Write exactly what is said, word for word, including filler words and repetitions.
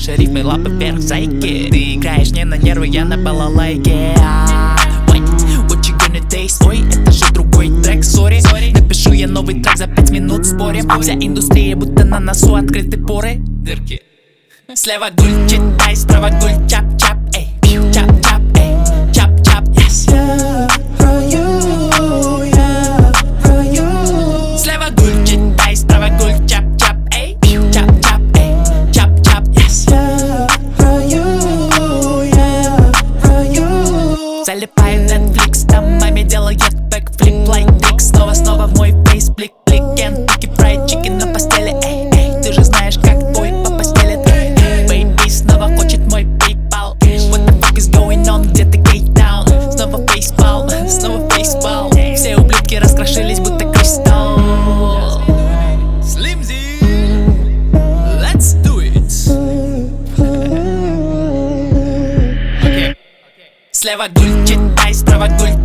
Наши рифмы лапы вверх, зайки. Ты играешь не на нервы, я на балалайке. Wait, what you gonna taste? Ой, это же другой трек, сори. Напишу я новый трек за пять минут, спорим. Вся индустрия будто на носу открыты поры. Дырки. Слева гуль, читай, справа гуль, чап-чап, эй. Чап-чап, эй. Чап-чап, yes. Слева гуль, читай, справа гуль, чап-чап, эй. Чап-чап, эй. Чап-чап, yes. Залипаю Netflix, там маме делает бэкфлип, лайк-трик. Снова-снова в мой фейс, блик-блик. Kentucky Fried Chicken на постели, эй, эй. Ты же знаешь, как бой по постели. Baby снова хочет мой PayPal. What the fuck is going on, где-то Кейптаун. Снова фейспал, снова фейспал. Все ублюдки раскрошились, будто кристалл. Slimzy, let's do it. Okay. Слева гуль, читай, справа гуль,